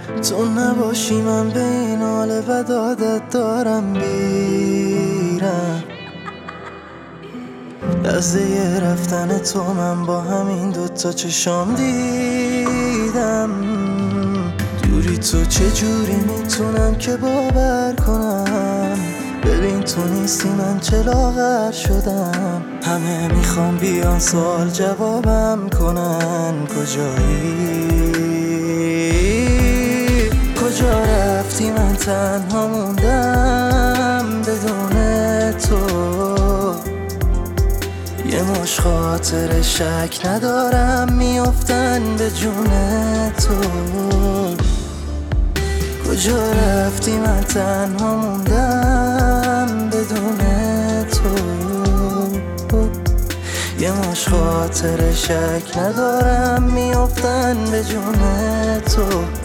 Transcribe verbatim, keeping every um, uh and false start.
تو نباشی من به این حال بد عادت دارم بیرم. لحظه ی رفتن تو من با همین دوتا چشام دیدم. دوری تو چجوری میتونم که باور کنم؟ ببین تو نیستی من چه لاغر شدم. همه میخوام بیان سوال جوابم کنن کجایی؟ کجا رفتی من تنها موندم بدون تو. یه مش خاطر شک ندارم میافتن به جون تو. کجا رفتی من تنها موندم بدون تو. یه مش خاطر شک ندارم میافتن به جون تو.